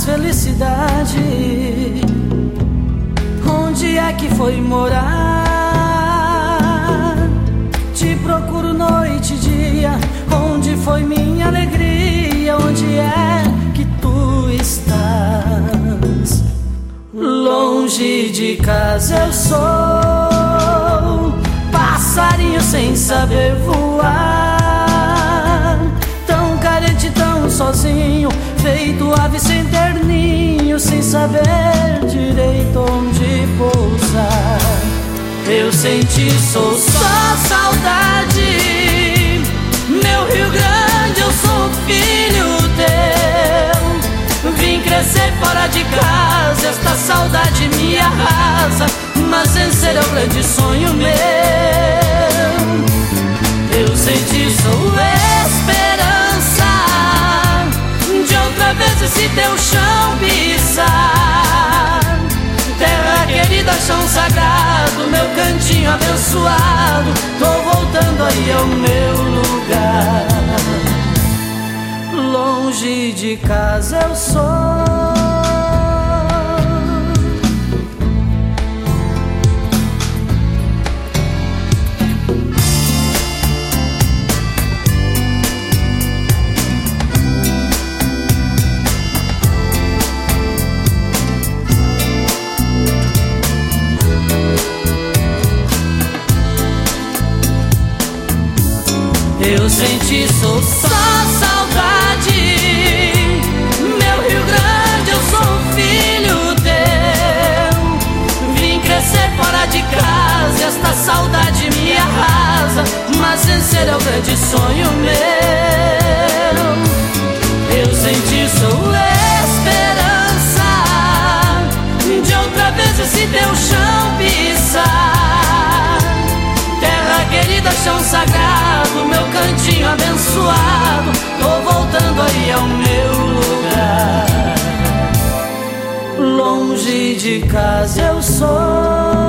felicidade. Onde é que foi morar? Te procuro noite e dia. Onde foi minha alegria? Onde é que tu estás? Longe de casa eu sou passarinho sem saber voar, tão carente, tão sozinho, feito ave sem ter ninho, sem saber direito onde pousar. Eu sem ti sou só saudade, meu Rio Grande, eu sou filho teu. Vim crescer fora de casa, esta saudade me arrasa, mas vencer é o grande sonho meu. Eu sem ti sou esperança de outra vez esse teu chão pisar. Terra querida, chão sagrado, meu cantinho abençoado, tô voltando aí ao meu lugar. Longe de casa eu sou. Eu sem ti sou só saudade, meu Rio Grande, eu sou filho teu. Vim crescer fora de casa, esta saudade me arrasa, mas vencer é o grande sonho meu. Eu sem ti sou esperança de outra vez esse teu chão pisar. Terra querida, chão sagrado, meu cantinho abençoado, tô voltando aí ao meu lugar. Longe de casa eu sou.